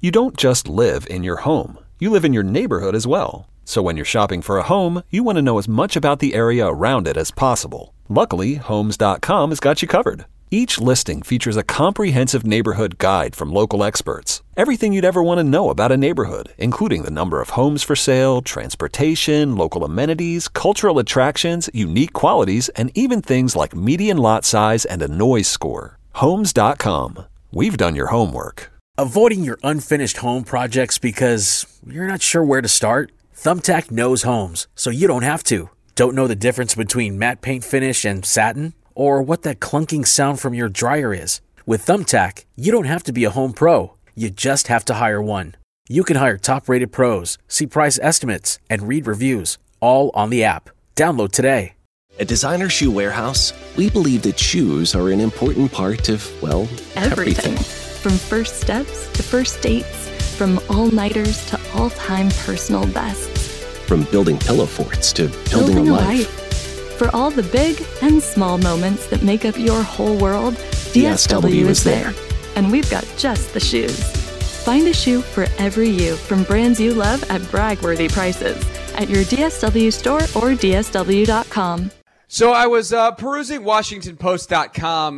You don't just live in your home. You live in your neighborhood as well. So when you're shopping for a home, you want to know as much about the area around it as possible. Luckily, Homes.com has got you covered. Each listing features a comprehensive neighborhood guide from local experts. Everything you'd ever want to know about a neighborhood, including the number of homes for sale, transportation, local amenities, cultural attractions, unique qualities, and even things like median lot size and a noise score. Homes.com. We've done your homework. Avoiding your unfinished home projects because you're not sure where to start? Thumbtack knows homes, so you don't have to. Don't know the difference between matte paint finish and satin? Or what that clunking sound from your dryer is? With Thumbtack, you don't have to be a home pro. You just have to hire one. You can hire top-rated pros, see price estimates, and read reviews, all on the app. Download today. At Designer Shoe Warehouse, we believe that shoes are an important part of, well, everything. From first steps to first dates, from all-nighters to all-time personal bests. From building pillow forts to building a life. For all the big and small moments that make up your whole world, DSW is there. And we've got just the shoes. Find a shoe for every you from brands you love at brag-worthy prices at your DSW store or DSW.com. So I was perusing WashingtonPost.com.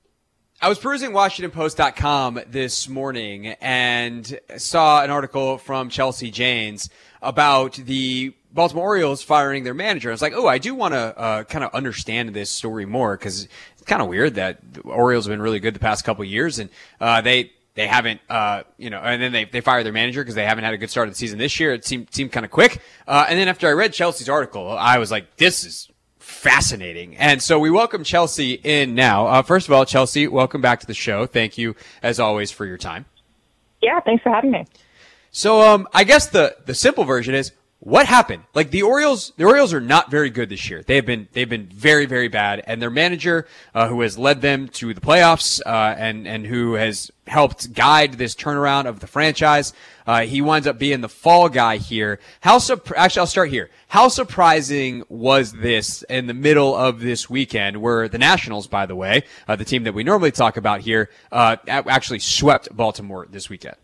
This morning and saw an article from Chelsea Janes about the Baltimore Orioles firing their manager. I was like, I do want to kind of understand this story more, because it's kind of weird that the Orioles have been really good the past couple of years, and they haven't, and then they fired their manager because they haven't had a good start of the season this year. It seemed kind of quick. And then after I read Chelsea's article, I was like, this is fascinating. And so we welcome Chelsea in now. First of all, Chelsea, welcome back to the show. Thank you, as always, for your time. Yeah, thanks for having me. So I guess the simple version is, what happened? Like the Orioles are not very good this year. They've been very, very bad. And their manager, who has led them to the playoffs, and who has helped guide this turnaround of the franchise, he winds up being the fall guy here. Actually, I'll start here. How surprising was this in the middle of this weekend, where the Nationals, by the way, the team that we normally talk about here, actually swept Baltimore this weekend?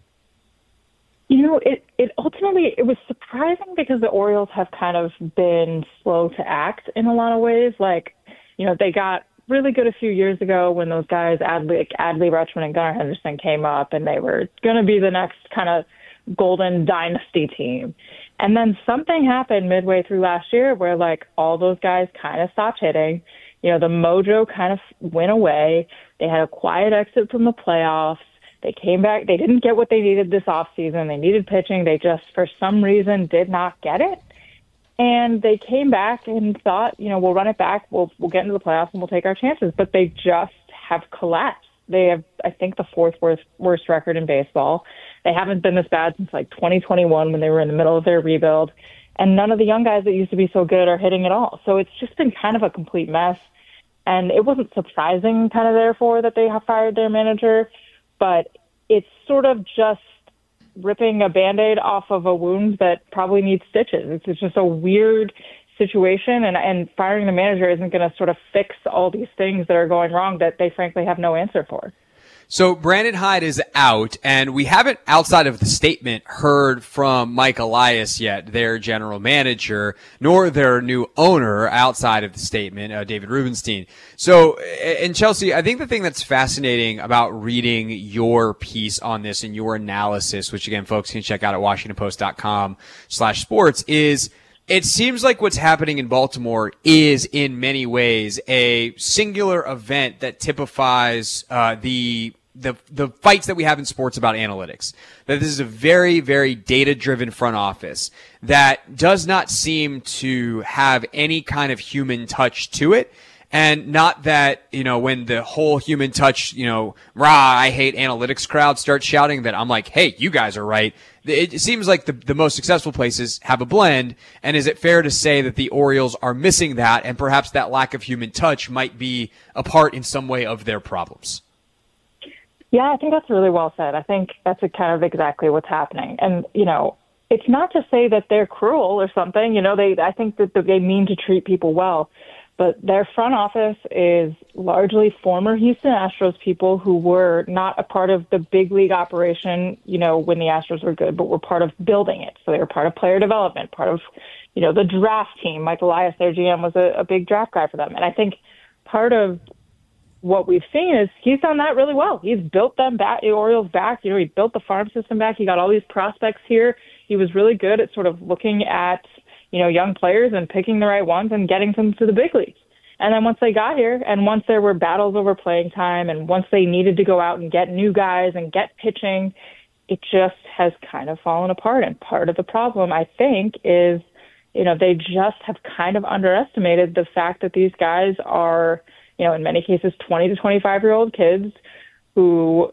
It ultimately was surprising because the Orioles have kind of been slow to act in a lot of ways. Like, they got really good a few years ago when those guys, Adley Rutschman and Gunnar Henderson, came up, and they were going to be the next kind of golden dynasty team. And then something happened midway through last year where, like, all those guys kind of stopped hitting. The mojo kind of went away. They had a quiet exit from the playoffs. They came back. They didn't get what they needed this offseason. They needed pitching. They just, for some reason, did not get it. And they came back and thought, we'll run it back. We'll get into the playoffs and we'll take our chances. But they just have collapsed. They have, I think, the fourth worst record in baseball. They haven't been this bad since like 2021 when they were in the middle of their rebuild. And none of the young guys that used to be so good are hitting at all. So it's just been kind of a complete mess. And it wasn't surprising, kind of, therefore, that they have fired their manager. But it's sort of just ripping a Band-Aid off of a wound that probably needs stitches. It's just a weird situation, and firing the manager isn't going to sort of fix all these things that are going wrong that they frankly have no answer for. So Brandon Hyde is out, and we haven't, outside of the statement, heard from Mike Elias yet, their general manager, nor their new owner outside of the statement, David Rubenstein. So, and Chelsea, I think the thing that's fascinating about reading your piece on this and your analysis, which again, folks can check out at WashingtonPost.com/sports, is it seems like what's happening in Baltimore is in many ways a singular event that typifies the fights that we have in sports about analytics. That this is a very, very data-driven front office that does not seem to have any kind of human touch to it. And not that, when the whole human touch, rah, I hate analytics crowd starts shouting, that I'm like, hey, you guys are right. It seems like the most successful places have a blend. And is it fair to say that the Orioles are missing that, and perhaps that lack of human touch might be a part in some way of their problems? Yeah, I think that's really well said. I think that's kind of exactly what's happening. And, it's not to say that they're cruel or something. I think that they mean to treat people well. But their front office is largely former Houston Astros people who were not a part of the big league operation, when the Astros were good, but were part of building it. So they were part of player development, part of, the draft team. Mike Elias, their GM, was a big draft guy for them. And I think part of what we've seen is he's done that really well. He's built them back, the Orioles back. He built the farm system back. He got all these prospects here. He was really good at sort of looking at young players and picking the right ones and getting them to the big leagues. And then once they got here and once there were battles over playing time and once they needed to go out and get new guys and get pitching, it just has kind of fallen apart. And part of the problem, I think, is, they just have kind of underestimated the fact that these guys are, in many cases, 20 to 25-year-old kids who,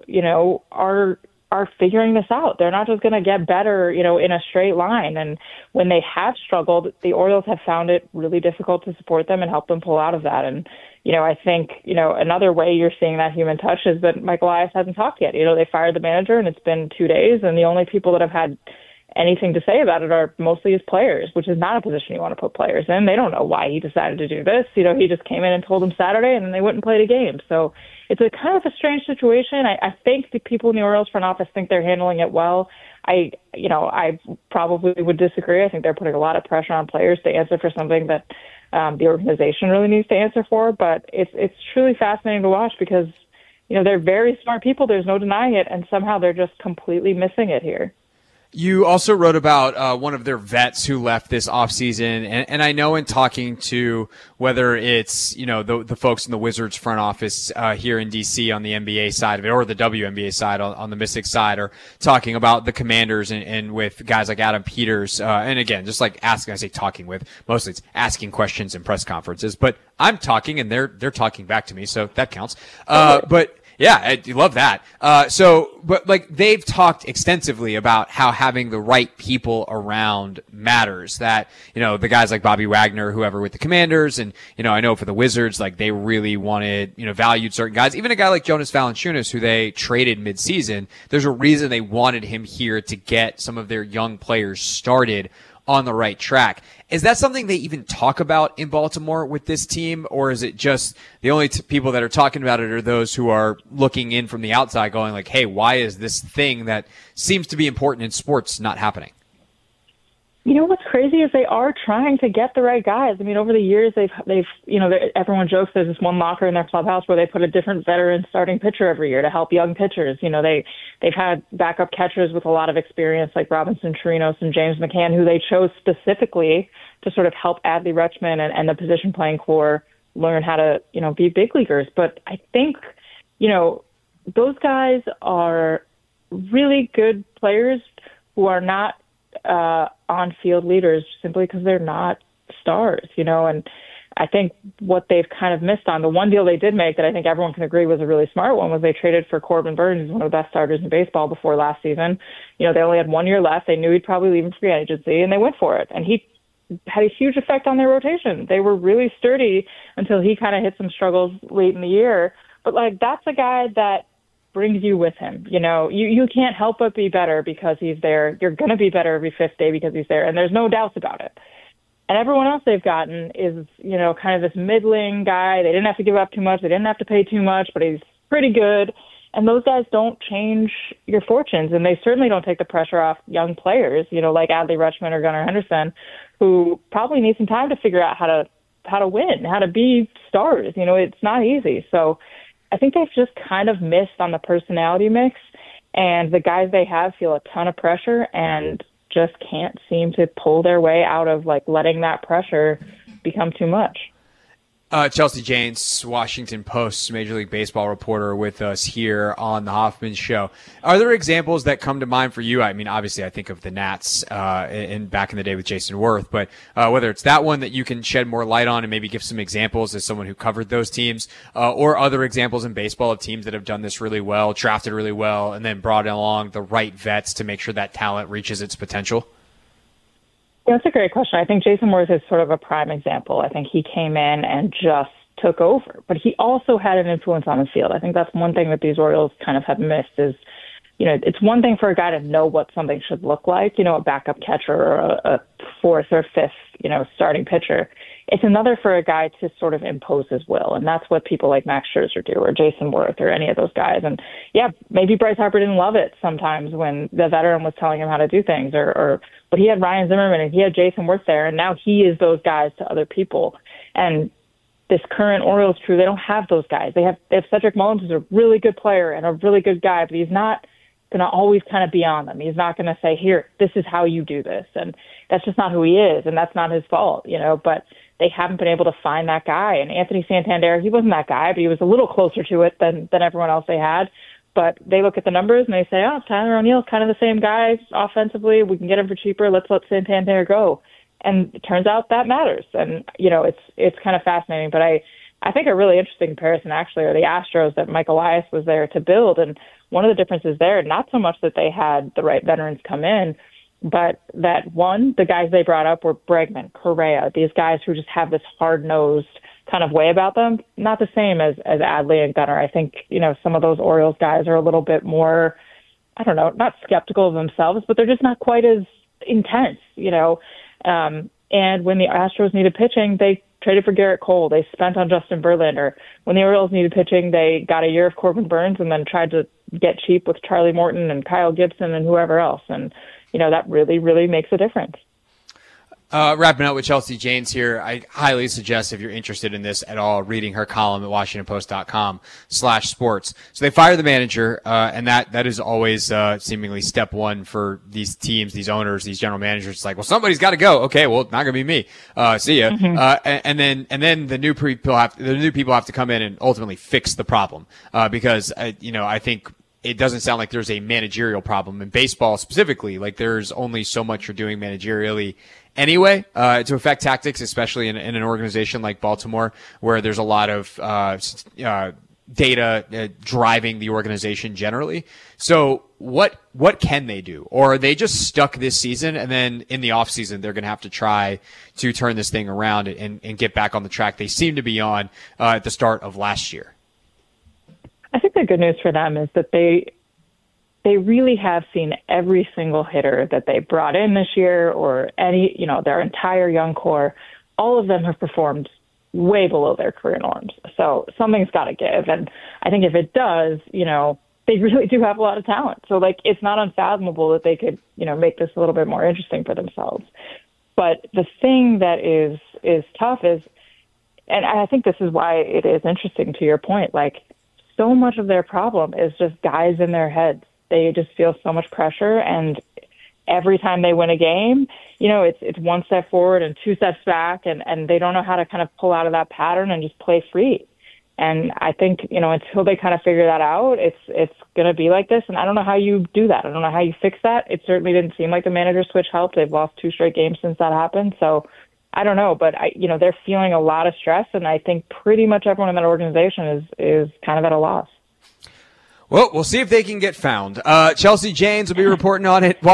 are figuring this out. They're not just going to get better, in a straight line. And when they have struggled, the Orioles have found it really difficult to support them and help them pull out of that. And, I think, another way you're seeing that human touch is that Mike Elias hasn't talked yet. They fired the manager and it's been 2 days, and the only people that have had anything to say about it are mostly his players, which is not a position you want to put players in. They don't know why he decided to do this. He just came in and told them Saturday and then they wouldn't play the game. So it's a kind of a strange situation. I think the people in the Orioles front office think they're handling it well. I probably would disagree. I think they're putting a lot of pressure on players to answer for something that the organization really needs to answer for. But it's truly fascinating to watch because, they're very smart people. There's no denying it. And somehow they're just completely missing it here. You also wrote about one of their vets who left this offseason, and I know in talking to whether it's the folks in the Wizards front office here in DC on the NBA side of it, or the WNBA side on the Mystics side, or talking about the Commanders and with guys like Adam Peters, and again, just like asking, I say talking with, mostly it's asking questions in press conferences, but I'm talking and they're talking back to me, so that counts. But yeah, I love that. But they've talked extensively about how having the right people around matters. That, the guys like Bobby Wagner, whoever with the Commanders, and, I know for the Wizards, they really wanted, valued certain guys. Even a guy like Jonas Valanciunas, who they traded midseason, there's a reason they wanted him here to get some of their young players started on the right track. Is that something they even talk about in Baltimore with this team, or is it just the only people that are talking about it are those who are looking in from the outside going hey, why is this thing that seems to be important in sports not happening? What's crazy is they are trying to get the right guys. I mean, over the years, they've everyone jokes there's this one locker in their clubhouse where they put a different veteran starting pitcher every year to help young pitchers. They've had backup catchers with a lot of experience like Robinson Chirinos and James McCann, who they chose specifically to sort of help Adley Rutschman and the position playing corps learn how to, be big leaguers. But I think, those guys are really good players who are not on-field leaders simply because they're not stars, and I think what they've kind of missed on, the one deal they did make that I think everyone can agree was a really smart one, was they traded for Corbin Burns, who's one of the best starters in baseball before last season. They only had 1 year left. They knew he'd probably leave in free agency, and they went for it. And he had a huge effect on their rotation. They were really sturdy until he kind of hit some struggles late in the year. But, that's a guy that brings you with him. You can't help but be better because he's there. You're going to be better every fifth day because he's there, and there's no doubts about it. And everyone else they've gotten is, kind of this middling guy. They didn't have to give up too much. They didn't have to pay too much, but he's pretty good. And those guys don't change your fortunes, and they certainly don't take the pressure off young players, like Adley Rutschman or Gunnar Henderson, who probably need some time to figure out how to win, how to be stars. It's not easy. So I think they've just kind of missed on the personality mix, and the guys they have feel a ton of pressure and just can't seem to pull their way out of letting that pressure become too much. Chelsea Janes, Washington Post Major League Baseball reporter with us here on the Hoffman Show. Are there examples that come to mind for you? I mean, obviously I think of the Nats in back in the day with Jason Worth, but whether it's that one that you can shed more light on and maybe give some examples as someone who covered those teams, or other examples in baseball of teams that have done this really well, drafted really well, and then brought along the right vets to make sure that talent reaches its potential? That's a great question. I think Jason Worth is sort of a prime example. I think he came in and just took over, but he also had an influence on the field. I think that's one thing that these Orioles kind of have missed is, it's one thing for a guy to know what something should look like, a backup catcher or a fourth or fifth, starting pitcher. it's another for a guy to sort of impose his will. And that's what people like Max Scherzer do, or Jason Worth, or any of those guys. And yeah, maybe Bryce Harper didn't love it sometimes when the veteran was telling him how to do things, but he had Ryan Zimmerman and he had Jason Worth there, and now he is those guys to other people. And this current Orioles crew, they don't have those guys. They have Cedric Mullins, who's a really good player and a really good guy, but he's not going to always kind of be on them. He's not going to say, here, this is how you do this. And that's just not who he is, and that's not his fault, but they haven't been able to find that guy. And Anthony Santander, he wasn't that guy, but he was a little closer to it than everyone else they had. But they look at the numbers and they say, oh, Tyler O'Neill's kind of the same guy offensively. We can get him for cheaper. Let's let Santander go. And it turns out that matters. And, it's kind of fascinating. But I think a really interesting comparison actually are the Astros that Mike Elias was there to build. And one of the differences there, not so much that they had the right veterans come in, but that the guys they brought up were Bregman, Correa, these guys who just have this hard-nosed kind of way about them. Not the same as Adley and Gunnar. I think, some of those Orioles guys are a little bit more, I don't know, not skeptical of themselves, but they're just not quite as intense, and when the Astros needed pitching, they traded for Garrett Cole. They spent on Justin Verlander. When the Orioles needed pitching, they got a year of Corbin Burns and then tried to get cheap with Charlie Morton and Kyle Gibson and whoever else. And, that really, really makes a difference. Wrapping up with Chelsea Janes here, I highly suggest, if you're interested in this at all, reading her column at WashingtonPost.com/sports. So they fire the manager, and that is always seemingly step one for these teams, these owners, these general managers. It's like, well, somebody's got to go. Okay, well, not gonna be me. See ya. Mm-hmm. And then the new people have to come in and ultimately fix the problem, because I think it doesn't sound like there's a managerial problem in baseball specifically. Like, there's only so much you're doing managerially anyway, to affect tactics, especially in an organization like Baltimore, where there's a lot of data driving the organization generally. So what can they do? Or are they just stuck this season, and then in the off season they're going to have to try to turn this thing around and get back on the track they seem to be on at the start of last year? I think the good news for them is that they really have seen every single hitter that they brought in this year, or their entire young core. All of them have performed way below their career norms. So something's got to give. And I think if it does, they really do have a lot of talent. So it's not unfathomable that they could, make this a little bit more interesting for themselves. But the thing that is tough is, and I think this is why it is interesting to your point, so much of their problem is just guys in their heads. They just feel so much pressure, and every time they win a game, it's one step forward and two steps back, and they don't know how to kind of pull out of that pattern and just play free. And I think, until they kind of figure that out, it's going to be like this. And I don't know how you do that. I don't know how you fix that. It certainly didn't seem like the manager switch helped. They've lost 2 straight games since that happened. So I don't know, but they're feeling a lot of stress, and I think pretty much everyone in that organization is kind of at a loss. Well, we'll see if they can get found. Chelsea Janes will be reporting on it.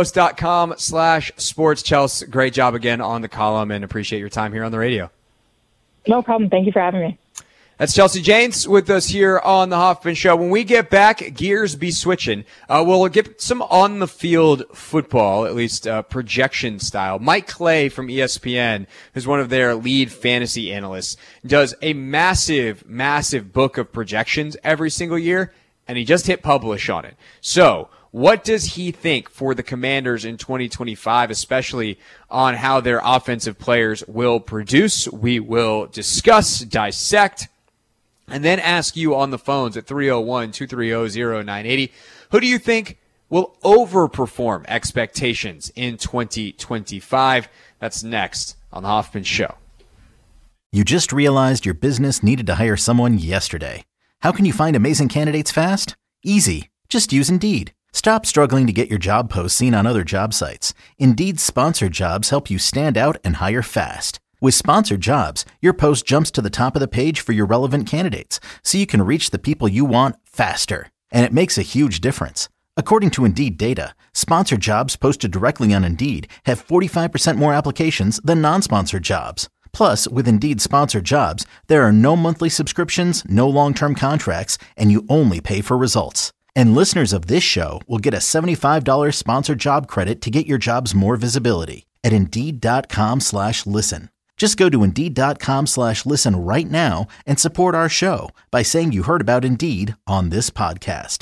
WashingtonPost.com/sports. Chelsea, great job again on the column, and appreciate your time here on the radio. No problem. Thank you for having me. That's Chelsea Janes with us here on the Hoffman Show. When we get back, gears be switching. We'll get some on-the-field football, at least projection style. Mike Clay from ESPN, who's one of their lead fantasy analysts, does a massive, massive book of projections every single year, and he just hit publish on it. So what does he think for the Commanders in 2025, especially on how their offensive players will produce? We will discuss, dissect, and then ask you on the phones at 301-230-0980, who do you think will overperform expectations in 2025? That's next on the Hoffman Show. You just realized your business needed to hire someone yesterday. How can you find amazing candidates fast? Easy. Just use Indeed. Stop struggling to get your job posts seen on other job sites. Indeed's sponsored jobs help you stand out and hire fast. With sponsored jobs, your post jumps to the top of the page for your relevant candidates, so you can reach the people you want faster. And it makes a huge difference. According to Indeed data, sponsored jobs posted directly on Indeed have 45% more applications than non-sponsored jobs. Plus, with Indeed sponsored jobs, there are no monthly subscriptions, no long-term contracts, and you only pay for results. And listeners of this show will get a $75 sponsored job credit to get your jobs more visibility at Indeed.com/listen. Just go to Indeed.com/listen right now and support our show by saying you heard about Indeed on this podcast.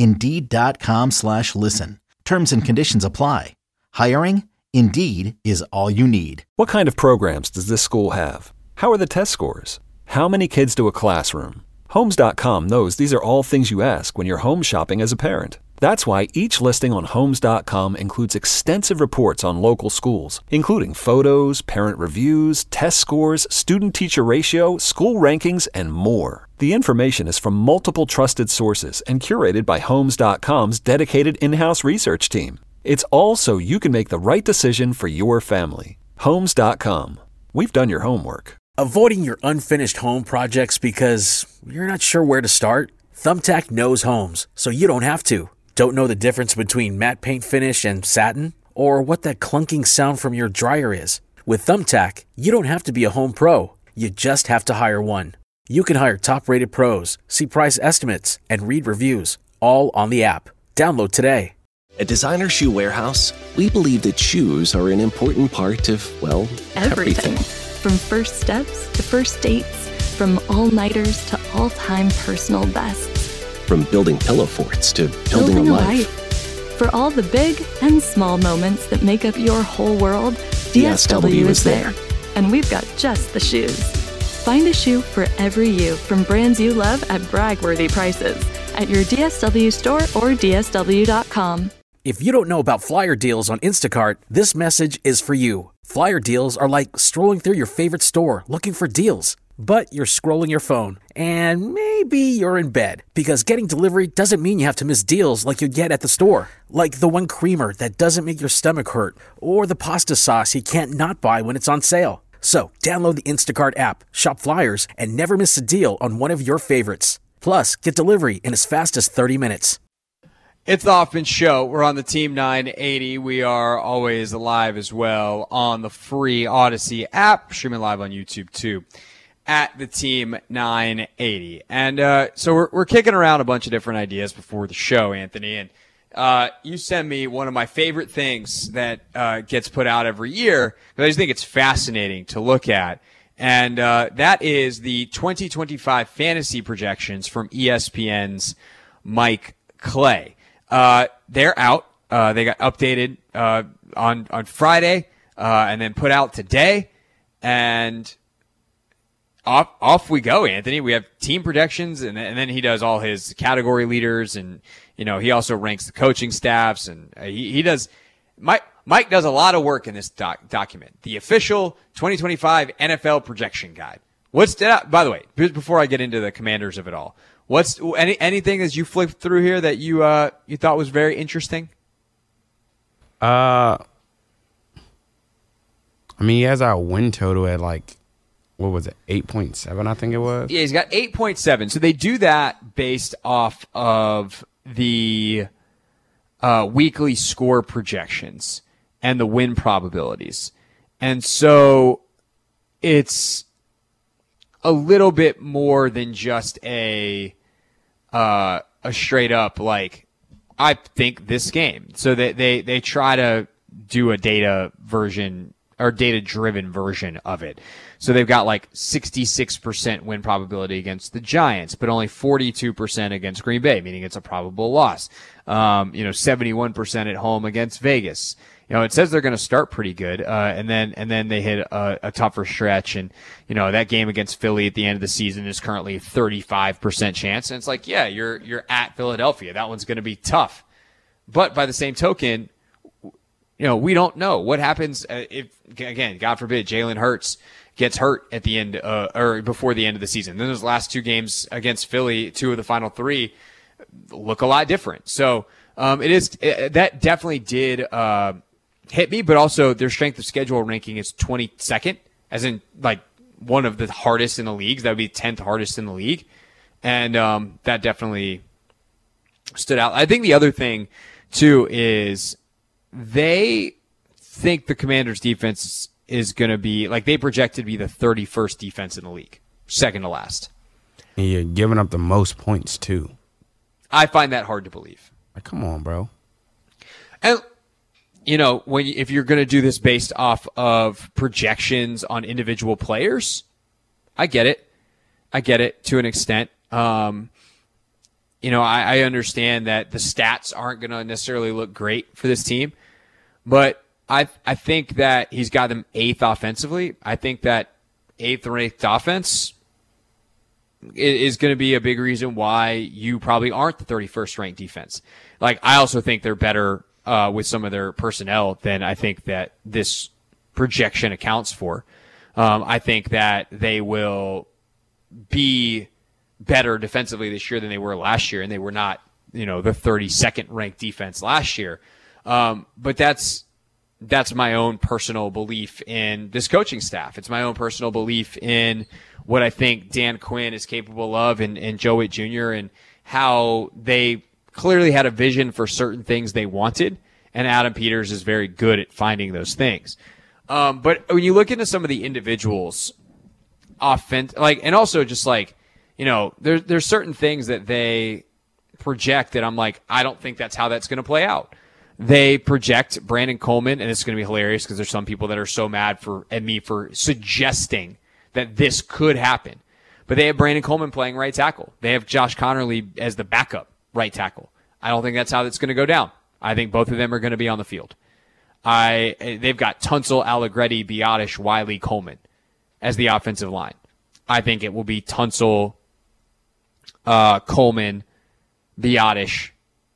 Indeed.com/listen. Terms and conditions apply. Hiring? Indeed is all you need. What kind of programs does this school have? How are the test scores? How many kids do a classroom? Homes.com knows these are all things you ask when you're home shopping as a parent. That's why each listing on Homes.com includes extensive reports on local schools, including photos, parent reviews, test scores, student-teacher ratio, school rankings, and more. The information is from multiple trusted sources and curated by Homes.com's dedicated in-house research team. It's all so you can make the right decision for your family. Homes.com. We've done your homework. Avoiding your unfinished home projects because you're not sure where to start? Thumbtack knows homes, so you don't have to. Don't know the difference between matte paint finish and satin? Or what that clunking sound from your dryer is? With Thumbtack, you don't have to be a home pro. You just have to hire one. You can hire top-rated pros, see price estimates, and read reviews, all on the app. Download today. At Designer Shoe Warehouse, we believe that shoes are an important part of, well, everything. From first steps to first dates, from all-nighters to all-time personal bests. From building pillow forts to building a life. For all the big and small moments that make up your whole world, DSW is there. And we've got just the shoes. Find a shoe for every you from brands you love at brag-worthy prices at your DSW store or DSW.com. If you don't know about flyer deals on Instacart, this message is for you. Flyer deals are like strolling through your favorite store looking for deals. But you're scrolling your phone, and maybe you're in bed, because getting delivery doesn't mean you have to miss deals like you get at the store. Like the one creamer that doesn't make your stomach hurt, or the pasta sauce you can't not buy when it's on sale. So download the Instacart app, shop flyers, and never miss a deal on one of your favorites. Plus, get delivery in as fast as 30 minutes. It's the Hoffman Show. We're on the Team 980. We are always live as well on the free Odyssey app, streaming live on YouTube too, at the Team 980. And so we're kicking around a bunch of different ideas before the show, Anthony. And you send me one of my favorite things that gets put out every year, because I just think it's fascinating to look at. And that is the 2025 fantasy projections from ESPN's Mike Clay. They're out. They got updated on Friday and then put out today. And off we go, Anthony. We have team projections, and then he does all his category leaders, and he also ranks the coaching staffs, and he does. Mike does a lot of work in this document, the official 2025 NFL projection guide. By the way, before I get into the Commanders of it all, what's anything as you flipped through here that you thought was very interesting? I mean, he has our win total at what was it, 8.7, I think it was? Yeah, he's got 8.7. So they do that based off of the weekly score projections and the win probabilities. And so it's a little bit more than just a straight up, I think this game. So they try to do a data version or data-driven version of it. So they've got 66% win probability against the Giants, but only 42% against Green Bay, meaning it's a probable loss. 71% at home against Vegas. It says they're going to start pretty good, and then they hit a tougher stretch, and that game against Philly at the end of the season is currently a 35% chance, and it's you're at Philadelphia. That one's going to be tough, but by the same token, we don't know what happens if, again, God forbid, Jalen Hurts gets hurt at the end or before the end of the season. Then those last two games against Philly, 2 of the final 3, look a lot different. So that definitely did hit me, but also their strength of schedule ranking is 22nd, as in one of the hardest in the leagues. That would be 10th hardest in the league, and that definitely stood out. I think the other thing too is they think the Commanders' defense is going to be, they projected to be the 31st defense in the league, second to last. And you're giving up the most points, too. I find that hard to believe. Come on, bro. And if you're going to do this based off of projections on individual players, I get it. I get it to an extent. I understand that the stats aren't going to necessarily look great for this team, but I think that he's got them 8th offensively. I think that 8th ranked offense is going to be a big reason why you probably aren't the 31st ranked defense. Like, I also think they're better with some of their personnel than I think that this projection accounts for. I think that they will be better defensively this year than they were last year, and they were not, the 32nd ranked defense last year. But that's my own personal belief in this coaching staff. It's my own personal belief in what I think Dan Quinn is capable of and Joe Witt Jr. and how they clearly had a vision for certain things they wanted, and Adam Peters is very good at finding those things. But when you look into some of the individuals, and also just there's certain things that they project that I'm like, I don't think that's how that's going to play out. They project Brandon Coleman, and it's going to be hilarious because there's some people that are so mad at me for suggesting that this could happen. But they have Brandon Coleman playing right tackle. They have Josh Connerly as the backup right tackle. I don't think that's how that's going to go down. I think both of them are going to be on the field. They've got Tunsil, Allegretti, Biotish, Wiley, Coleman as the offensive line. I think it will be Tunsil, Coleman, Biotish,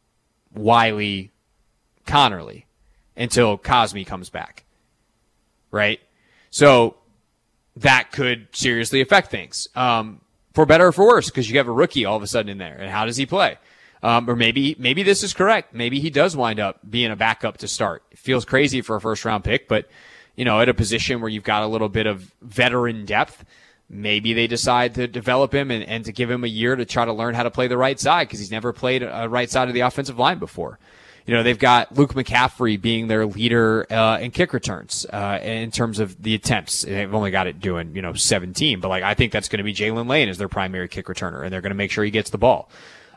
Wiley, Connerly until Cosme comes back. Right? So that could seriously affect things. For better or for worse, because you have a rookie all of a sudden in there. And how does he play? Or maybe this is correct. Maybe he does wind up being a backup to start. It feels crazy for a first round pick, but at a position where you've got a little bit of veteran depth, maybe they decide to develop him and to give him a year to try to learn how to play the right side because he's never played a right side of the offensive line before. They've got Luke McCaffrey being their leader in kick returns in terms of the attempts. They've only got it doing 17, but I think that's going to be Jalen Lane as their primary kick returner, and they're going to make sure he gets the ball.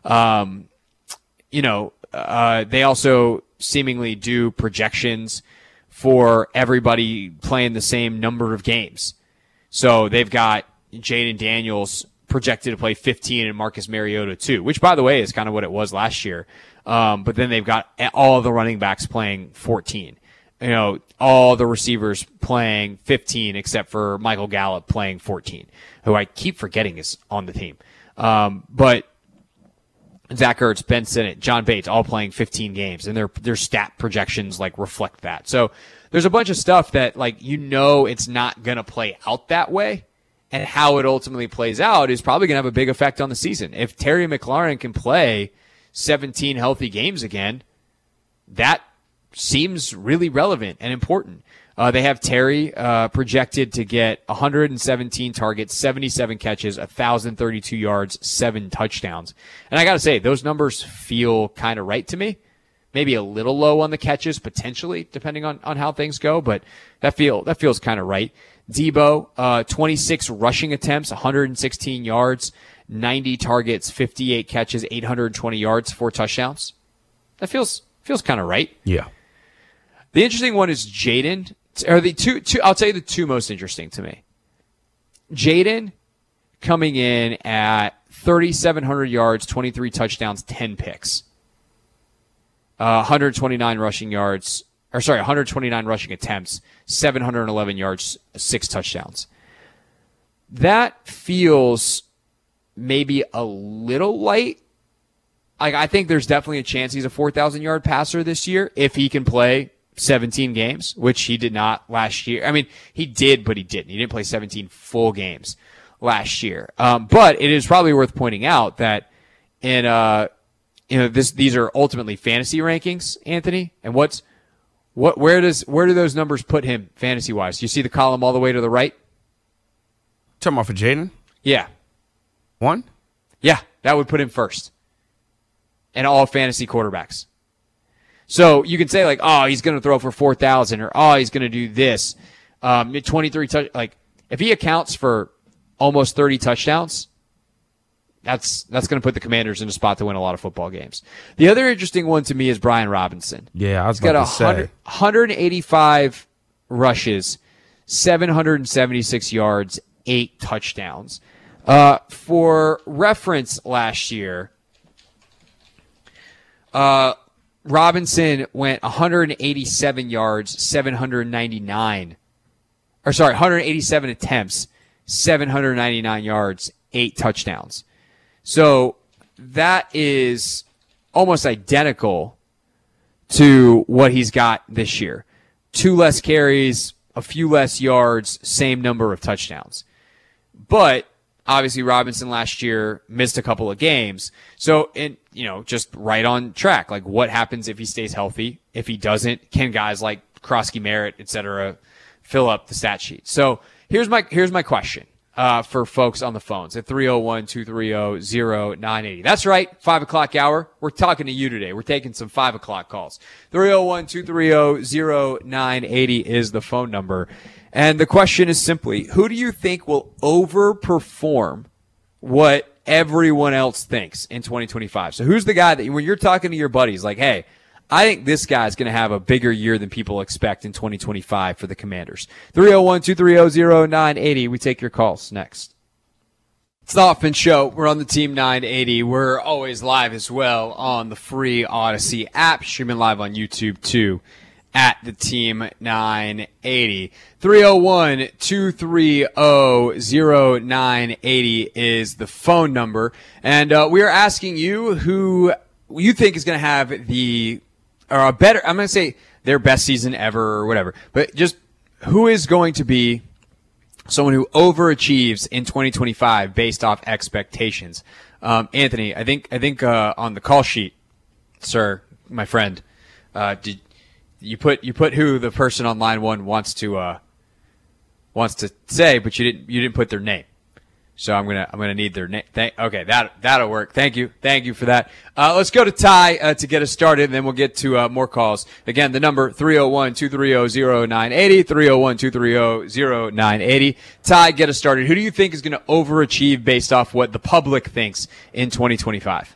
They also seemingly do projections for everybody playing the same number of games. So they've got Jaden Daniels projected to play 15 and Marcus Mariota 2, which, by the way, is kind of what it was last year. But then they've got all of the running backs playing 14. All the receivers playing 15 except for Michael Gallup playing 14, who I keep forgetting is on the team. But Zach Ertz, Ben Sinnott, John Bates, all playing 15 games, and their stat projections reflect that. So there's a bunch of stuff that it's not going to play out that way, and how it ultimately plays out is probably going to have a big effect on the season. If Terry McLaurin can play 17 healthy games again, that seems really relevant and important. They have Terry projected to get 117 targets, 77 catches, 1,032 yards, 7 touchdowns. And I got to say, those numbers feel kind of right to me. Maybe a little low on the catches, potentially, depending on how things go, but that feels kind of right. Debo, 26 rushing attempts, 116 yards, 90 targets, 58 catches, 820 yards, 4 touchdowns. That feels kind of right. Yeah. The interesting one is Jaden. Or the two, I'll tell you the two most interesting to me. Jaden coming in at 3,700 yards, 23 touchdowns, 10 picks. 129 rushing attempts, 711 yards, 6 touchdowns. That feels maybe a little light. I think there's definitely a chance he's a 4,000-yard passer this year if he can play 17 games, which he did not last year. I mean, he did, but he didn't. He didn't play 17 full games last year. But it is probably worth pointing out that in these are ultimately fantasy rankings, Anthony. And where do those numbers put him fantasy wise? Do you see the column all the way to the right? Talking about for Jaden? Yeah. 1? Yeah, that would put him first. And all fantasy quarterbacks. So you can say he's going to throw for 4,000 or he's going to do this. 23 if he accounts for almost 30 touchdowns, that's going to put the Commanders in a spot to win a lot of football games. The other interesting one to me is Brian Robinson. Yeah, I was He's got about to say. 185 rushes, 776 yards, 8 touchdowns. For reference, last year, Robinson went 187 yards, 187 attempts, 799 yards, 8 touchdowns. So that is almost identical to what he's got this year. 2 less carries, a few less yards, same number of touchdowns. But obviously Robinson last year missed a couple of games. So, just right on track. Like, what happens if he stays healthy? If he doesn't, can guys like Krosky Merritt, et cetera, fill up the stat sheet? So here's my question. For folks on the phones at 301-230-0980. That's right, 5 o'clock hour. We're talking to you today. We're taking some 5 o'clock calls. 301-230-0980 is the phone number. And the question is simply, who do you think will overperform what everyone else thinks in 2025? So who's the guy that when you're talking to your buddies, like, hey, I think this guy's going to have a bigger year than people expect in 2025 for the Commanders. 301-230-0980. We take your calls next. It's the Hoffman Show. We're on the Team 980. We're always live as well on the free Odyssey app. Streaming live on YouTube too at the Team 980. 301-230-0980 is the phone number. And we are asking you who you think is going to have a better, I'm going to say their best season ever or whatever, but just who is going to be someone who overachieves in 2025 based off expectations? Anthony, I think on the call sheet, sir, my friend, did you put who the person on line 1 wants to say, but you didn't put their name. So I'm gonna need their name. Okay, that'll work. Thank you for that. Let's go to Ty to get us started, and then we'll get to more calls. Again, the number 301-230-0980, 301-230-0980. Ty, get us started. Who do you think is going to overachieve based off what the public thinks in 2025?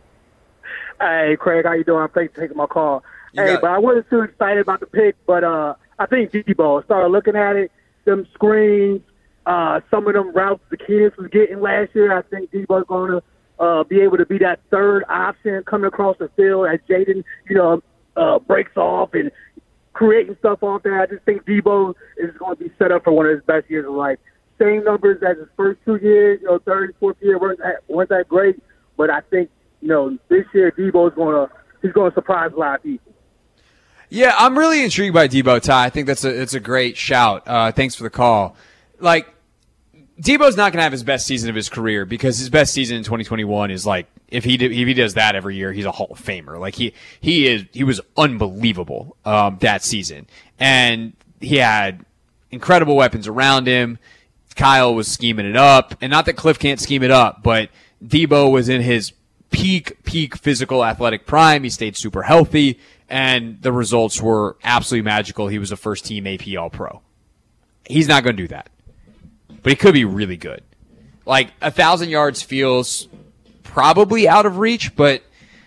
Hey, Craig, how you doing? Thanks for taking my call. But I wasn't too excited about the pick, but I think Debo. I started looking at it, them screens. Some of them routes the kids was getting last year, I think Debo's going to be able to be that third option coming across the field as Jaden, breaks off and creating stuff off there. I just think Debo is going to be set up for one of his best years of life. Same numbers as his first 2 years, third, fourth year weren't that great, but I think this year Debo's going to surprise a lot of people. Yeah, I'm really intrigued by Debo, Ty. I think it's a great shout. Thanks for the call. Like, Debo's not going to have his best season of his career because his best season in 2021 is like, if he does that every year, he's a Hall of Famer. Like he was unbelievable, that season. And he had incredible weapons around him. Kyle was scheming it up, and not that Cliff can't scheme it up, but Debo was in his peak physical athletic prime. He stayed super healthy, and the results were absolutely magical. He was a first team AP All-Pro. He's not going to do that. But he could be really good. Like 1,000 yards feels probably out of reach, but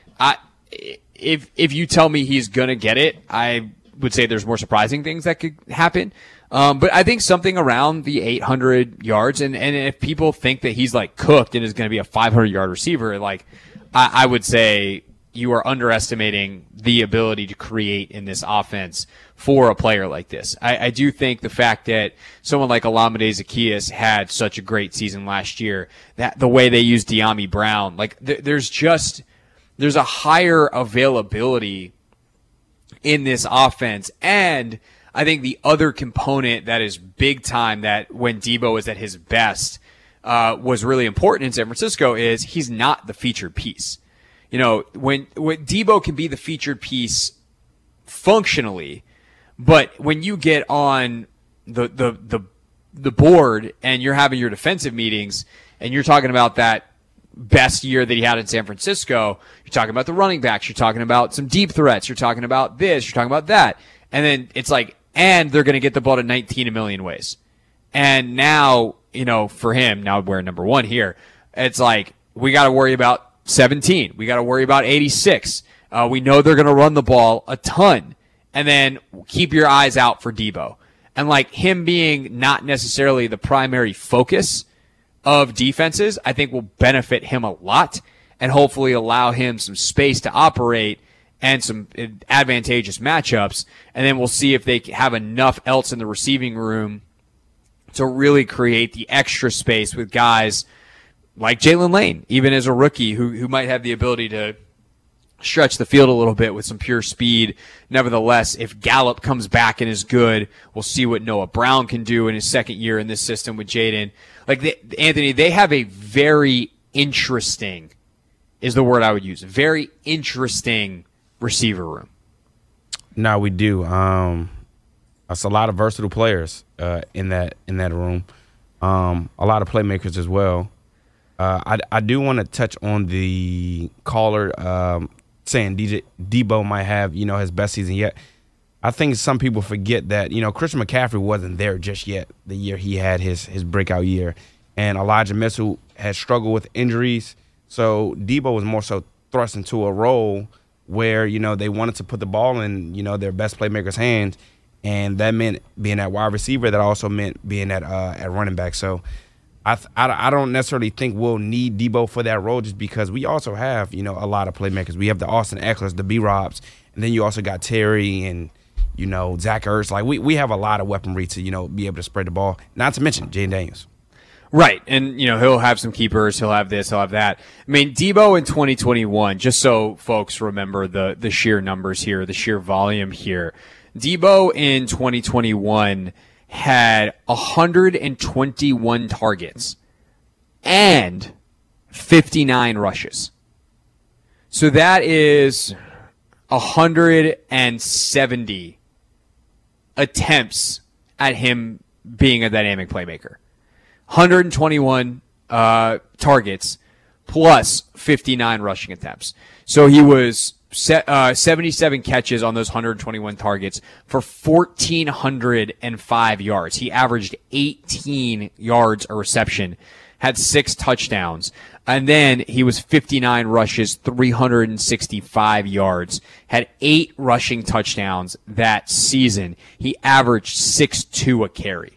if you tell me he's gonna get it, I would say there's more surprising things that could happen. But I think something around the 800 yards, and if people think that he's like cooked and is going to be a 500-yard receiver, like I would say you are underestimating the ability to create in this offense for a player like this. I do think the fact that someone like Olamide Zaccheaus had such a great season last year, that the way they used De'Ami Brown, like there's a higher availability in this offense. And I think the other component that is big time that when Debo is at his best was really important in San Francisco is he's not the featured piece. You know, when Debo can be the featured piece functionally, but when you get on the board and you're having your defensive meetings and you're talking about that best year that he had in San Francisco, you're talking about the running backs, you're talking about some deep threats, you're talking about this, you're talking about that. And then it's like, and they're going to get the ball to 19 a million ways. And now, you know, for him, now we're number one here, it's like, we got to worry about 17. We got to worry about 86. We know they're going to run the ball a ton. And then keep your eyes out for Debo. And like him being not necessarily the primary focus of defenses, I think will benefit him a lot and hopefully allow him some space to operate and some advantageous matchups. And then we'll see if they have enough else in the receiving room to really create the extra space with guys like Jalen Lane, even as a rookie who might have the ability to stretch the field a little bit with some pure speed. Nevertheless, if Gallup comes back and is good, we'll see what Noah Brown can do in his second year in this system with Jaden. Anthony, they have a very interesting, is the word I would use, very interesting receiver room. No, we do. It's a lot of versatile players in that room. A lot of playmakers as well. I do want to touch on the caller saying Debo might have, his best season yet. I think some people forget that, Christian McCaffrey wasn't there just yet the year he had his breakout year. And Elijah Mitchell had struggled with injuries. So Debo was more so thrust into a role where, they wanted to put the ball in, their best playmaker's hands. And that meant being at wide receiver. That also meant being at running back. So I don't necessarily think we'll need Debo for that role just because we also have, a lot of playmakers. We have the Austin Ekelers, the B-Robs, and then you also got Terry and, Zach Ertz. Like, we have a lot of weaponry to, be able to spread the ball, not to mention Jaden Daniels. Right, and, he'll have some keepers. He'll have this, he'll have that. I mean, Debo in 2021, just so folks remember the sheer numbers here, the sheer volume here. Debo in 2021 had 121 targets and 59 rushes. So that is 170 attempts at him being a dynamic playmaker. 121 targets plus 59 rushing attempts. So he was 77 catches on those 121 targets for 1,405 yards. He averaged 18 yards a reception, had 6 touchdowns, and then he was 59 rushes, 365 yards, had 8 rushing touchdowns that season. He averaged 6.2 a carry.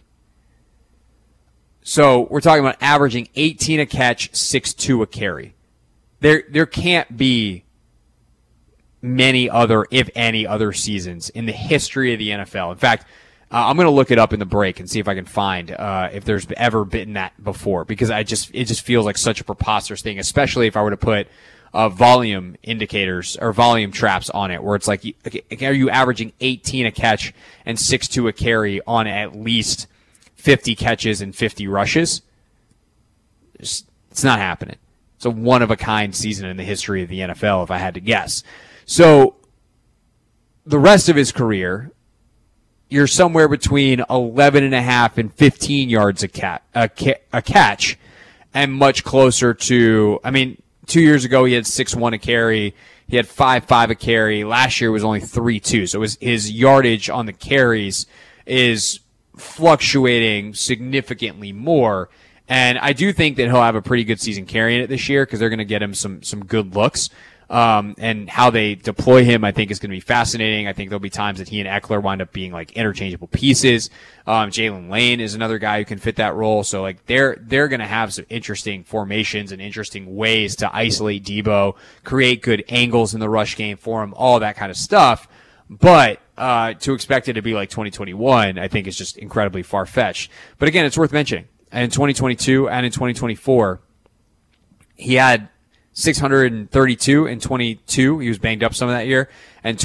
So we're talking about averaging 18 a catch, 6.2 a carry. There can't be many other, if any, other seasons in the history of the NFL. In fact, I'm going to look it up in the break and see if I can find if there's ever been that before, because it just feels like such a preposterous thing, especially if I were to put volume indicators or volume traps on it, where it's like, are you averaging 18 a catch and 6.2 a carry on at least 50 catches and 50 rushes? It's not happening. It's a one-of-a-kind season in the history of the NFL, if I had to guess. So the rest of his career, you're somewhere between 11.5 and 15 yards a catch, and much closer to, 2 years ago he had 6.1 a carry. He had 5.5 a carry. Last year was only 3.2. So his yardage on the carries is fluctuating significantly more. And I do think that he'll have a pretty good season carrying it this year because they're going to get him some good looks. And how they deploy him, I think, is going to be fascinating. I think there'll be times that he and Ekeler wind up being like interchangeable pieces. Jalen Lane is another guy who can fit that role. So like they're going to have some interesting formations and interesting ways to isolate Debo, create good angles in the rush game for him, all that kind of stuff. But to expect it to be like 2021, I think is just incredibly far-fetched. But again, it's worth mentioning. And in 2022 and in 2024, he had 632 in 22. He was banged up some of that year, and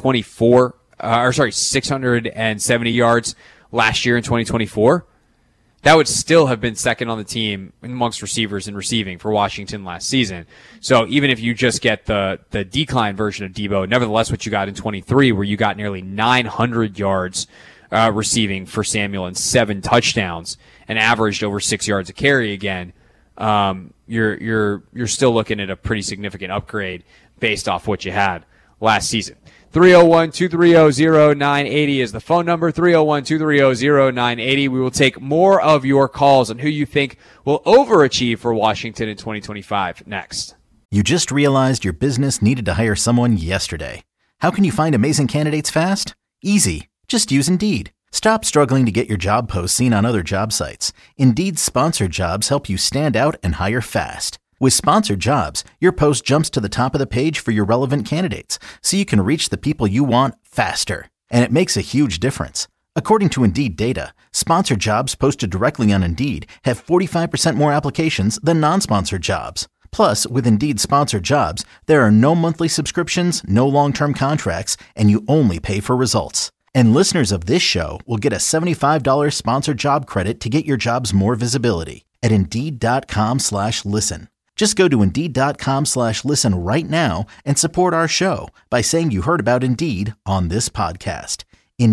670 yards last year in 2024. That would still have been second on the team amongst receivers in receiving for Washington last season. So even if you just get the decline version of Debo, nevertheless what you got in 23, where you got nearly 900 yards receiving for Samuel and 7 touchdowns and averaged over 6 yards a carry again, you're still looking at a pretty significant upgrade based off what you had last season. 301-230-0980 is the phone number, 301-230-0980. We will take more of your calls on who you think will overachieve for Washington in 2025 next. You just realized your business needed to hire someone yesterday. How can you find amazing candidates fast? Easy. Just use Indeed. Stop struggling to get your job posts seen on other job sites. Indeed's sponsored jobs help you stand out and hire fast. With sponsored jobs, your post jumps to the top of the page for your relevant candidates, so you can reach the people you want faster. And it makes a huge difference. According to Indeed data, sponsored jobs posted directly on Indeed have 45% more applications than non-sponsored jobs. Plus, with Indeed sponsored jobs, there are no monthly subscriptions, no long-term contracts, and you only pay for results. And listeners of this show will get a $75 sponsored job credit to get your jobs more visibility at Indeed.com/listen. Just go to Indeed.com/listen right now and support our show by saying you heard about Indeed on this podcast.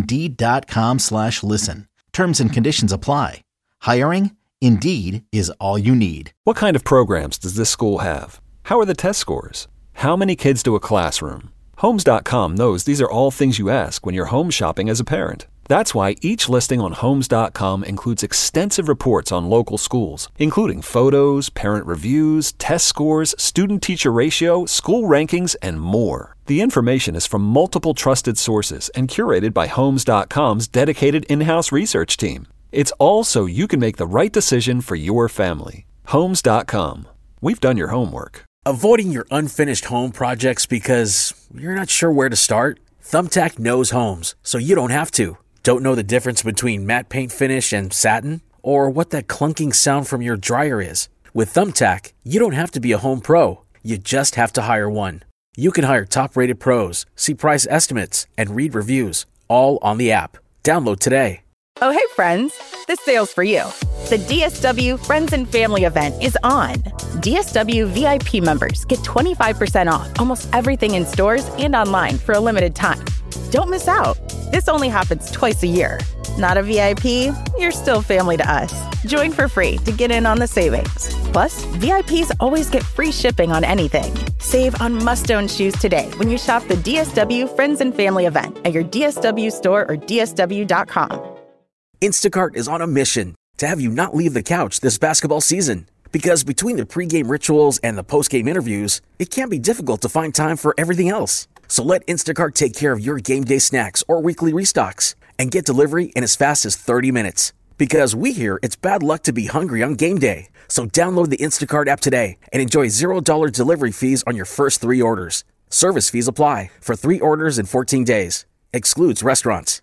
Indeed.com/listen. Terms and conditions apply. Hiring? Indeed is all you need. What kind of programs does this school have? How are the test scores? How many kids do a classroom? Homes.com knows these are all things you ask when you're home shopping as a parent. That's why each listing on Homes.com includes extensive reports on local schools, including photos, parent reviews, test scores, student-teacher ratio, school rankings, and more. The information is from multiple trusted sources and curated by Homes.com's dedicated in-house research team. It's all so you can make the right decision for your family. Homes.com. We've done your homework. Avoiding your unfinished home projects because you're not sure where to start? Thumbtack knows homes, so you don't have to. Don't know the difference between matte paint finish and satin? Or what that clunking sound from your dryer is? With Thumbtack, you don't have to be a home pro. You just have to hire one. You can hire top-rated pros, see price estimates, and read reviews, all on the app. Download today. Oh, hey, friends. This sale's for you. The DSW Friends and Family event is on. DSW VIP members get 25% off almost everything in stores and online for a limited time. Don't miss out. This only happens twice a year. Not a VIP? You're still family to us. Join for free to get in on the savings. Plus, VIPs always get free shipping on anything. Save on must-own shoes today when you shop the DSW Friends and Family event at your DSW store or DSW.com. Instacart is on a mission to have you not leave the couch this basketball season. Because between the pregame rituals and the postgame interviews, it can be difficult to find time for everything else. So let Instacart take care of your game day snacks or weekly restocks and get delivery in as fast as 30 minutes. Because we hear it's bad luck to be hungry on game day. So download the Instacart app today and enjoy $0 delivery fees on your first 3 orders. Service fees apply for 3 orders in 14 days. Excludes restaurants.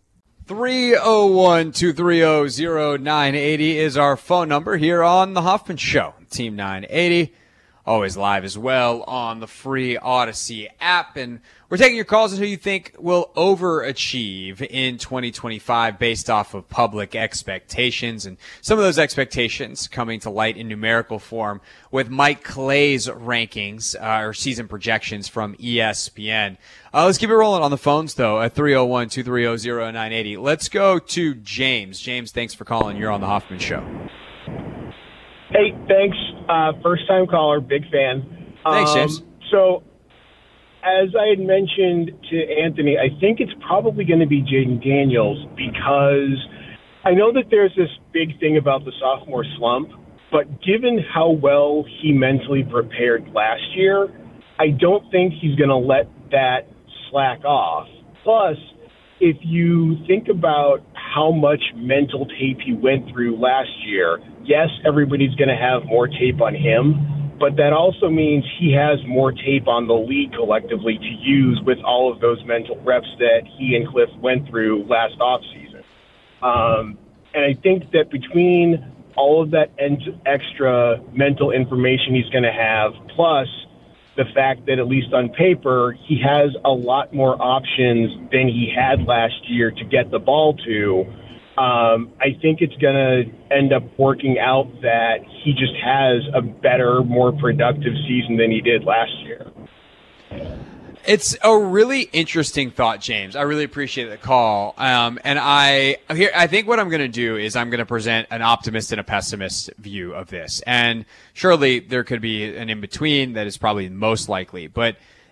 301-230-0980 is our phone number here on The Hoffman Show. Team 980, always live as well on the free Odyssey app. And we're taking your calls on who you think will overachieve in 2025 based off of public expectations. And some of those expectations coming to light in numerical form with Mike Clay's rankings or season projections from ESPN. Let's keep it rolling on the phones, though, at 301-230-0980. Let's go to James. James, thanks for calling. You're on The Hoffman Show. Hey, thanks. First-time caller, big fan. Thanks, James. So, as I had mentioned to Anthony, I think it's probably going to be Jaden Daniels because I know that there's this big thing about the sophomore slump, but given how well he mentally prepared last year, I don't think he's going to let that slack off. Plus, if you think about how much mental tape he went through last year, yes, everybody's going to have more tape on him, but that also means he has more tape on the league collectively to use with all of those mental reps that he and Cliff went through last offseason. And I think that between all of that extra mental information he's going to have, plus the fact that at least on paper, he has a lot more options than he had last year to get the ball to, I think it's going to end up working out that he just has a better, more productive season than he did last year. It's a really interesting thought, James. I really appreciate the call. And I think what I'm going to do is I'm going to present an optimist and a pessimist view of this. And surely there could be an in-between that is probably most likely. But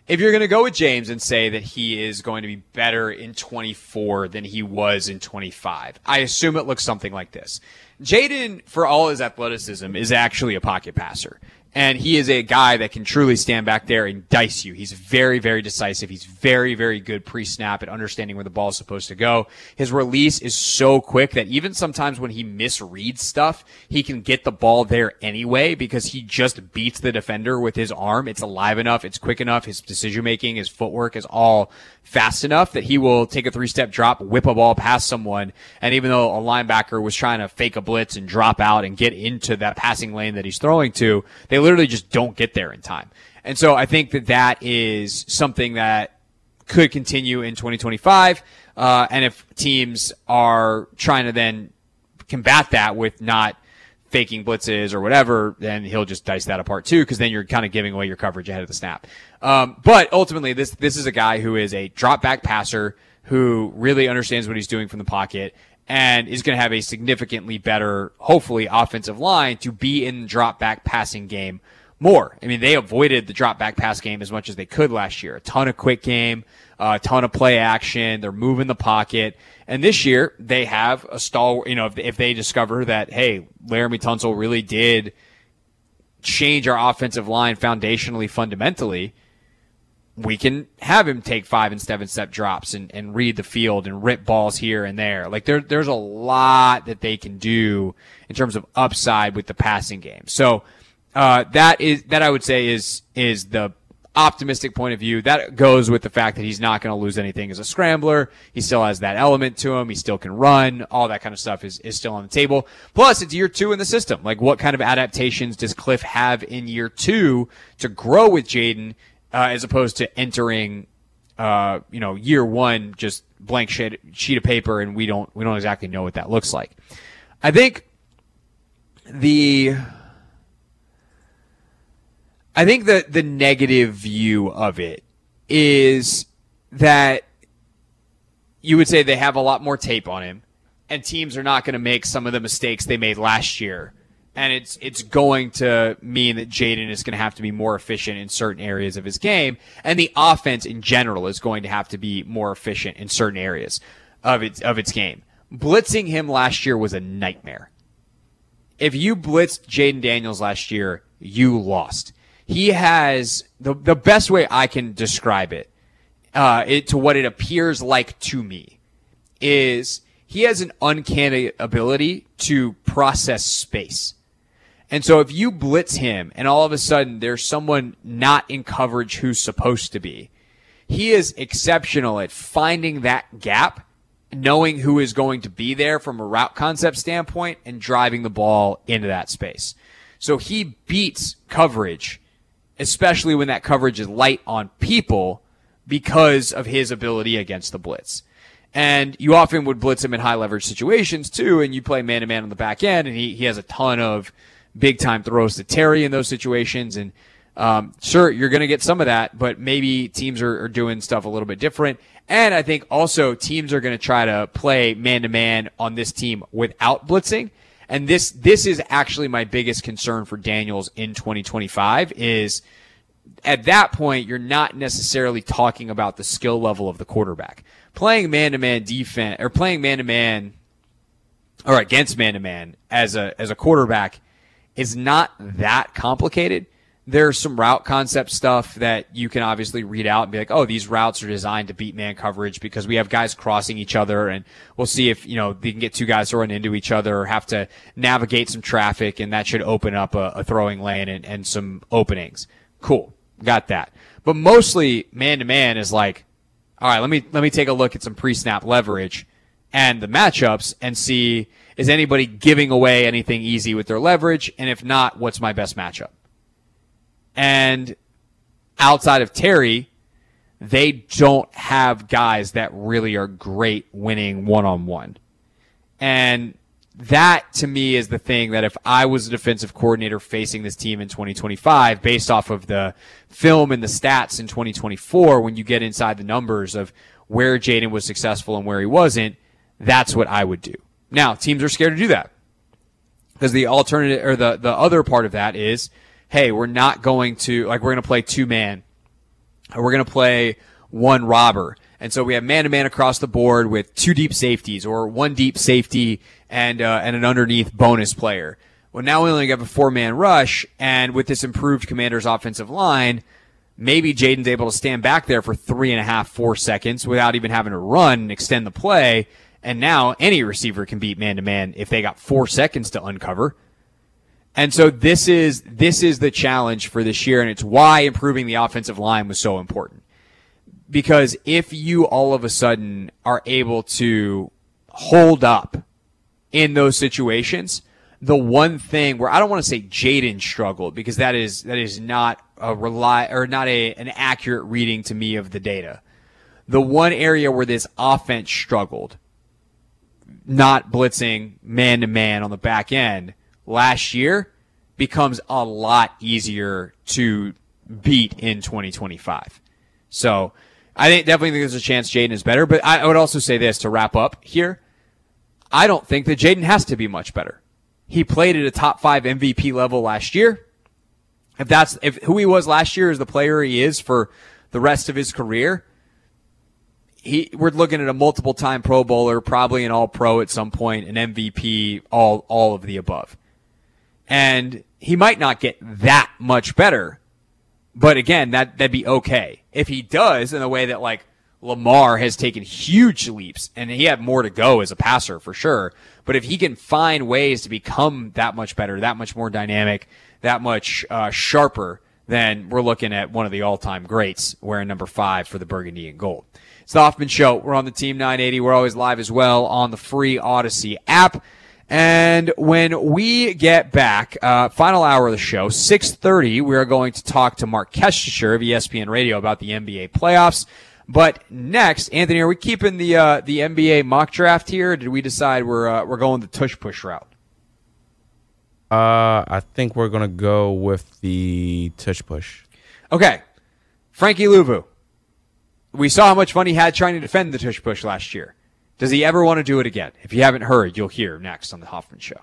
if you're going to go with James and say that he is going to be better in 24 than he was in 25, I assume it looks something like this. Jaden, for all his athleticism, is actually a pocket passer. And he is a guy that can truly stand back there and dice you. He's very, very decisive. He's very, very good pre-snap at understanding where the ball is supposed to go. His release is so quick that even sometimes when he misreads stuff, he can get the ball there anyway because he just beats the defender with his arm. It's alive enough. It's quick enough. His decision-making, his footwork is all fast enough that he will take a 3-step drop, whip a ball past someone. And even though a linebacker was trying to fake a blitz and drop out and get into that passing lane that he's throwing to, they literally just don't get there in time. And so I think that is something that could continue in 2025. And if teams are trying to then combat that with not faking blitzes or whatever, then he'll just dice that apart too, because then you're kind of giving away your coverage ahead of the snap. But ultimately, this is a guy who is a drop back passer who really understands what he's doing from the pocket and is going to have a significantly better, hopefully, offensive line to be in the drop back passing game more. I mean, they avoided the drop back pass game as much as they could last year. A ton of quick game, a ton of play action. They're moving the pocket. And this year, they have a stalwart, if they discover that, hey, Laramie Tunsil really did change our offensive line foundationally, fundamentally, we can have him take 5 and 7-step drops and read the field and rip balls here and there. Like there's a lot that they can do in terms of upside with the passing game. So, that I would say is the optimistic point of view. That goes with the fact that he's not going to lose anything as a scrambler. He still has that element to him. He still can run. All that kind of stuff is still on the table. Plus, it's year 2 in the system. Like, what kind of adaptations does Cliff have in year 2 to grow with Jaden, as opposed to entering, year 1, just blank sheet of paper, and we don't exactly know what that looks like. I think the negative view of it is that you would say they have a lot more tape on him, and teams are not going to make some of the mistakes they made last year. And it's going to mean that Jaden is going to have to be more efficient in certain areas of his game, and the offense in general is going to have to be more efficient in certain areas of its game. Blitzing him last year was a nightmare. If you blitzed Jaden Daniels last year, you lost. He has the best way I can describe it to what it appears like to me is he has an uncanny ability to process space. And so if you blitz him and all of a sudden there's someone not in coverage who's supposed to be, he is exceptional at finding that gap, knowing who is going to be there from a route concept standpoint, and driving the ball into that space. So he beats coverage, especially when that coverage is light on people, because of his ability against the blitz. And you often would blitz him in high leverage situations too, and you play man-to-man on the back end, and he has a ton of big-time throws to Terry in those situations. And sure, you're going to get some of that, but maybe teams are doing stuff a little bit different. And I think also teams are going to try to play man-to-man on this team without blitzing. And this is actually my biggest concern for Daniels in 2025 is at that point, you're not necessarily talking about the skill level of the quarterback. Playing man-to-man defense or playing man-to-man or against man-to-man as a quarterback is not that complicated. There's some route concept stuff that you can obviously read out and be like, oh, these routes are designed to beat man coverage because we have guys crossing each other, and we'll see if, they can get two guys to run into each other or have to navigate some traffic, and that should open up a throwing lane and some openings. Cool. Got that. But mostly man-to-man is like, all right, let me take a look at some pre-snap leverage and the matchups and see, is anybody giving away anything easy with their leverage? And if not, what's my best matchup? And outside of Terry, they don't have guys that really are great winning one-on-one. And that, to me, is the thing that if I was a defensive coordinator facing this team in 2025, based off of the film and the stats in 2024, when you get inside the numbers of where Jaden was successful and where he wasn't, that's what I would do. Now, teams are scared to do that because the alternative or the other part of that is, hey, we're not going to, we're going to play two-man we're going to play one robber. And so we have man-to-man across the board with 2 deep safeties or 1 deep safety and an underneath bonus player. Well, now we only have a 4-man rush, and with this improved Commanders offensive line, maybe Jaden's able to stand back there for 3.5, 4 seconds without even having to run and extend the play. And now any receiver can beat man-to-man if they got 4 seconds to uncover. And so this is the challenge for this year, and it's why improving the offensive line was so important. Because if you all of a sudden are able to hold up in those situations, the one thing where I don't want to say Jaden struggled, because that is not an accurate reading to me of the data. The one area where this offense struggled, not blitzing man-to-man on the back end last year, becomes a lot easier to beat in 2025. So I definitely think there's a chance Jaden is better, but I would also say this to wrap up here. I don't think that Jaden has to be much better. He played at a top 5 MVP level last year. If who he was last year is the player he is for the rest of his career, we're looking at a multiple-time Pro Bowler, probably an All-Pro at some point, an MVP, all of the above. And he might not get that much better, but again, that'd be okay. If he does, in a way that like Lamar has taken huge leaps, and he had more to go as a passer for sure, but if he can find ways to become that much better, that much more dynamic, that much sharper, then we're looking at one of the all-time greats wearing number 5 for the Burgundy and Gold. It's the Hoffman Show. We're on the Team 980. We're always live as well on the free Odyssey app. And when we get back, final hour of the show, 6:30, we are going to talk to Mark Kestisher of ESPN Radio about the NBA playoffs. But next, Anthony, are we keeping the NBA mock draft here, or did we decide we're going the tush push route? I think we're gonna go with the tush push. Okay, Frankie Louvu. We saw how much fun he had trying to defend the tush push last year. Does he ever want to do it again? If you haven't heard, you'll hear next on the Hoffman Show.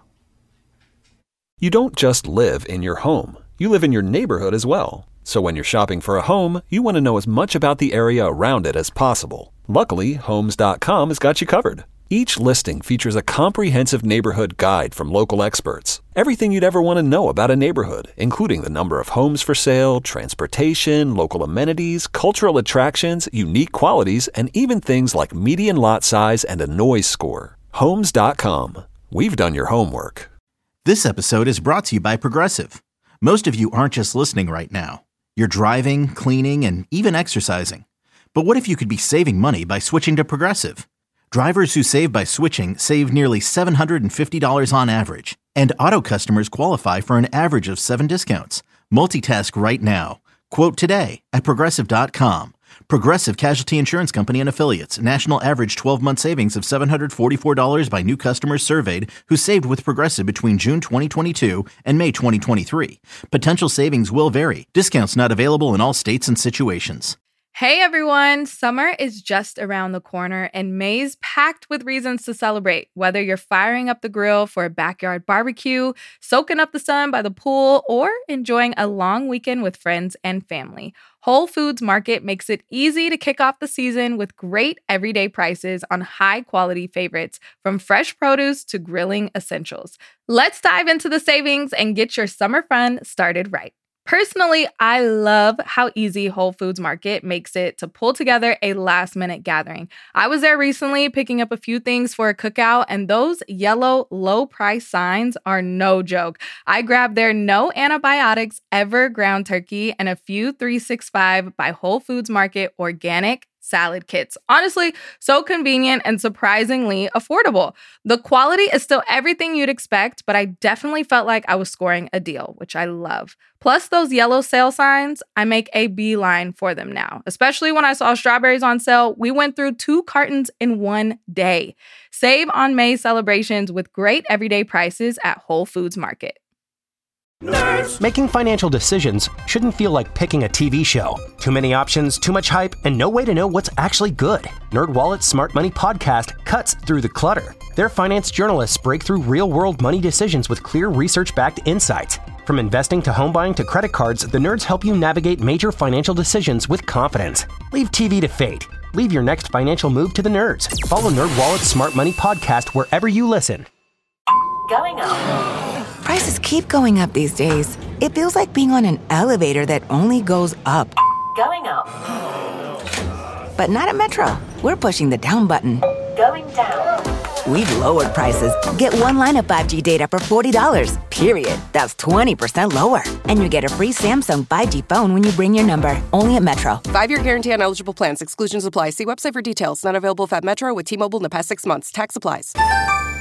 You don't just live in your home. You live in your neighborhood as well. So when you're shopping for a home, you want to know as much about the area around it as possible. Luckily, Homes.com has got you covered. Each listing features a comprehensive neighborhood guide from local experts. Everything you'd ever want to know about a neighborhood, including the number of homes for sale, transportation, local amenities, cultural attractions, unique qualities, and even things like median lot size and a noise score. Homes.com. We've done your homework. This episode is brought to you by Progressive. Most of you aren't just listening right now. You're driving, cleaning, and even exercising. But what if you could be saving money by switching to Progressive? Drivers who save by switching save nearly $750 on average. And auto customers qualify for an average of 7 discounts. Multitask right now. Quote today at Progressive.com. Progressive Casualty Insurance Company and Affiliates. National average 12-month savings of $744 by new customers surveyed who saved with Progressive between June 2022 and May 2023. Potential savings will vary. Discounts not available in all states and situations. Hey everyone, summer is just around the corner and May's packed with reasons to celebrate. Whether you're firing up the grill for a backyard barbecue, soaking up the sun by the pool, or enjoying a long weekend with friends and family, Whole Foods Market makes it easy to kick off the season with great everyday prices on high-quality favorites, from fresh produce to grilling essentials. Let's dive into the savings and get your summer fun started right. Personally, I love how easy Whole Foods Market makes it to pull together a last-minute gathering. I was there recently picking up a few things for a cookout, and those yellow low-price signs are no joke. I grabbed their no antibiotics ever ground turkey and a few 365 by Whole Foods Market organic salad kits. Honestly, so convenient and surprisingly affordable. The quality is still everything you'd expect, but I definitely felt like I was scoring a deal, which I love. Plus those yellow sale signs, I make a beeline for them now. Especially when I saw strawberries on sale, we went through 2 cartons in one day. Save on May celebrations with great everyday prices at Whole Foods Market. Nerds. Making financial decisions shouldn't feel like picking a TV show. Too many options, too much hype, and no way to know what's actually good. NerdWallet's Smart Money Podcast cuts through the clutter. Their finance journalists break through real-world money decisions with clear research-backed insights. From investing to home buying to credit cards, the Nerds help you navigate major financial decisions with confidence. Leave TV to fate. Leave your next financial move to the Nerds. Follow NerdWallet's Smart Money podcast wherever you listen. Going up. Prices keep going up these days. It feels like being on an elevator that only goes up. Going up. But not at Metro. We're pushing the down button. Going down. We've lowered prices. Get one line of 5G data for $40, period. That's 20% lower. And you get a free Samsung 5G phone when you bring your number. Only at Metro. 5-year guarantee on eligible plans. Exclusions apply. See website for details. Not available at Metro with T-Mobile in the past 6 months. Tax applies.